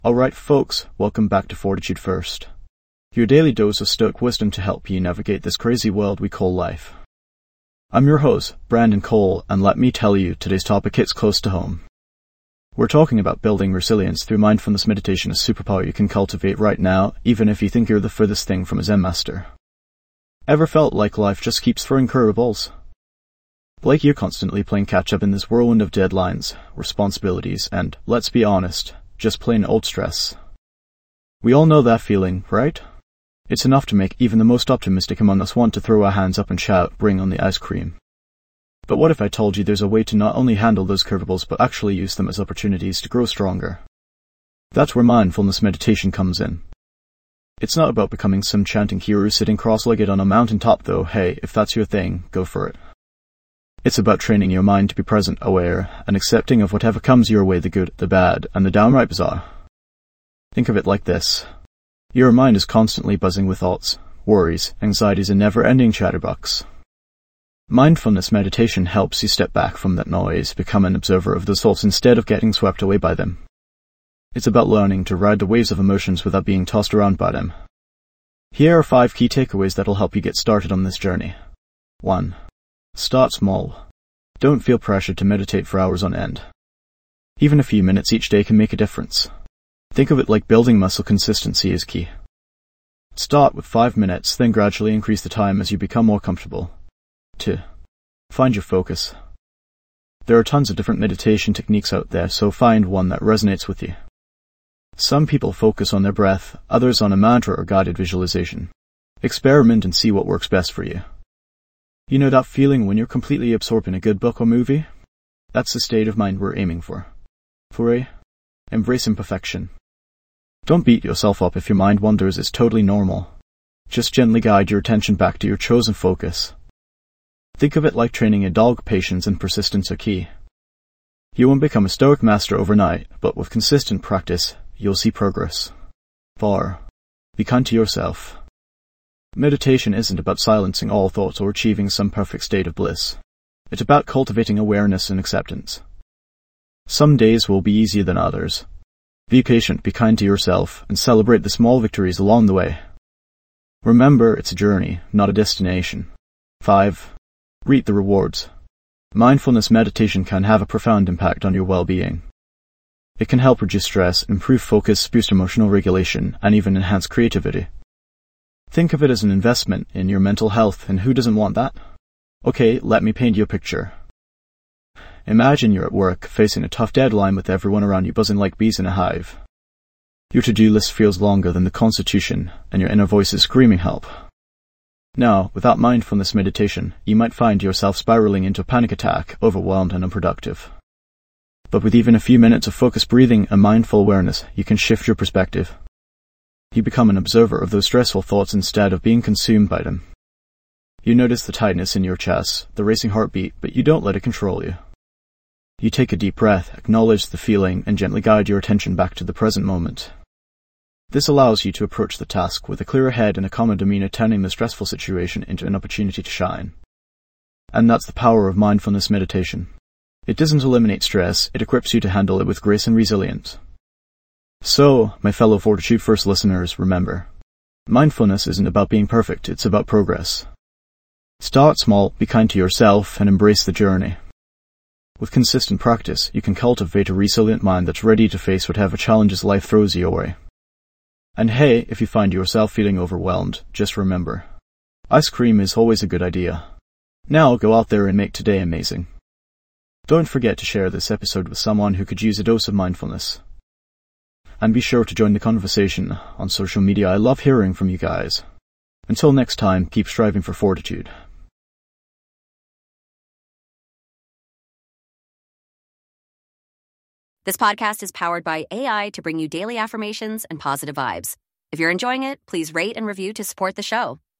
Alright folks, welcome back to Fortitude First. Your daily dose of stoic wisdom to help you navigate this crazy world we call life. I'm your host, Brandon Cole, and let me tell you, today's topic hits close to home. We're talking about building resilience through mindfulness meditation, a superpower you can cultivate right now, even if you think you're the furthest thing from a Zen master. Ever felt like life just keeps throwing curveballs? Like you're constantly playing catch-up in this whirlwind of deadlines, responsibilities, and, let's be honest, just plain old stress. We all know that feeling, right? It's enough to make even the most optimistic among us want to throw our hands up and shout, "Bring on the ice cream." But what if I told you there's a way to not only handle those curveballs but actually use them as opportunities to grow stronger? That's where mindfulness meditation comes in. It's not about becoming some chanting hero sitting cross-legged on a mountaintop though. Hey, if that's your thing, go for it. It's about training your mind to be present, aware, and accepting of whatever comes your way, the good, the bad, and the downright bizarre. Think of it like this. Your mind is constantly buzzing with thoughts, worries, anxieties, and never-ending chatterbox. Mindfulness meditation helps you step back from that noise, become an observer of those thoughts instead of getting swept away by them. It's about learning to ride the waves of emotions without being tossed around by them. Here are 5 key takeaways that'll help you get started on this journey. 1. Start small. Don't feel pressured to meditate for hours on end. Even a few minutes each day can make a difference. Think of it like building muscle. Consistency is key. Start with 5 minutes, then gradually increase the time as you become more comfortable. 2. Find your focus. There are tons of different meditation techniques out there, so find one that resonates with you. Some people focus on their breath, others on a mantra or guided visualization. Experiment and see what works best for you. You know that feeling when you're completely absorbed in a good book or movie? That's the state of mind we're aiming for. 4. Embrace imperfection. Don't beat yourself up if your mind wanders, it's totally normal. Just gently guide your attention back to your chosen focus. Think of it like training a dog. Patience and persistence are key. You won't become a stoic master overnight, but with consistent practice, you'll see progress. 4. Be kind to yourself. Meditation isn't about silencing all thoughts or achieving some perfect state of bliss. It's about cultivating awareness and acceptance. Some days will be easier than others. Be patient, be kind to yourself, and celebrate the small victories along the way. Remember, it's a journey, not a destination. 5. Reap the rewards. Mindfulness meditation can have a profound impact on your well-being. It can help reduce stress, improve focus, boost emotional regulation, and even enhance creativity. Think of it as an investment in your mental health, and who doesn't want that? Okay, let me paint you a picture. Imagine you're at work, facing a tough deadline with everyone around you buzzing like bees in a hive. Your to-do list feels longer than the Constitution, and your inner voice is screaming help. Now, without mindfulness meditation, you might find yourself spiraling into a panic attack, overwhelmed and unproductive. But with even a few minutes of focused breathing and mindful awareness, you can shift your perspective. You become an observer of those stressful thoughts instead of being consumed by them. You notice the tightness in your chest, the racing heartbeat, but you don't let it control you. You take a deep breath, acknowledge the feeling, and gently guide your attention back to the present moment. This allows you to approach the task with a clearer head and a calmer demeanor, turning the stressful situation into an opportunity to shine. And that's the power of mindfulness meditation. It doesn't eliminate stress, it equips you to handle it with grace and resilience. So, my fellow Fortitude First listeners, remember, mindfulness isn't about being perfect, it's about progress. Start small, be kind to yourself, and embrace the journey. With consistent practice, you can cultivate a resilient mind that's ready to face whatever challenges life throws your way. And hey, if you find yourself feeling overwhelmed, just remember, ice cream is always a good idea. Now go out there and make today amazing. Don't forget to share this episode with someone who could use a dose of mindfulness. And be sure to join the conversation on social media. I love hearing from you guys. Until next time, keep striving for fortitude. This podcast is powered by AI to bring you daily affirmations and positive vibes. If you're enjoying it, please rate and review to support the show.